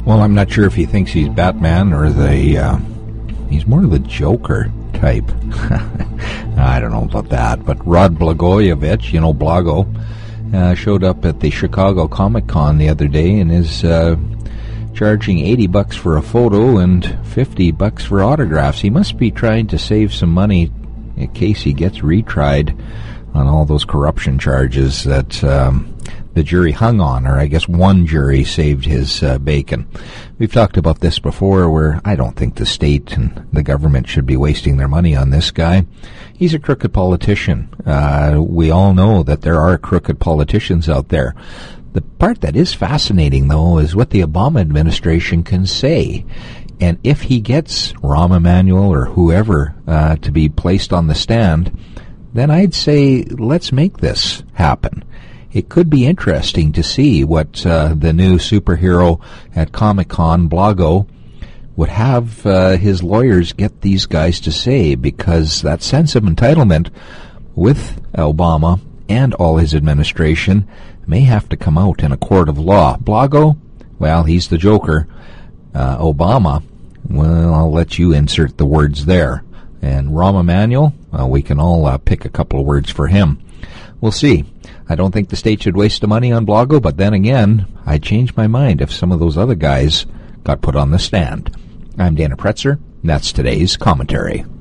Well, I'm not sure if he thinks he's Batman or he's more of the Joker type. I don't know about that. But Rod Blagojevich, Blago, showed up at the Chicago Comic Con the other day and is charging $80 for a photo and $50 for autographs. He must be trying to save some money in case he gets retried on all those corruption charges that the jury hung on, or I guess one jury saved his bacon. We've talked about this before, where I don't think the state and the government should be wasting their money on this guy. He's a crooked politician. We all know that there are crooked politicians out there. The part that is fascinating, though, is what the Obama administration can say. And if he gets Rahm Emanuel or whoever to be placed on the stand, then I'd say let's make this happen. It could be interesting to see what the new superhero at Comic-Con, Blago, would have his lawyers get these guys to say, because that sense of entitlement with Obama and all his administration may have to come out in a court of law. Blago, well, he's the Joker. Obama, well, I'll let you insert the words there. And Rahm Emanuel, well, we can all pick a couple of words for him. We'll see. I don't think the state should waste the money on Blago, but then again, I'd change my mind if some of those other guys got put on the stand. I'm Dana Pretzer, and that's today's commentary.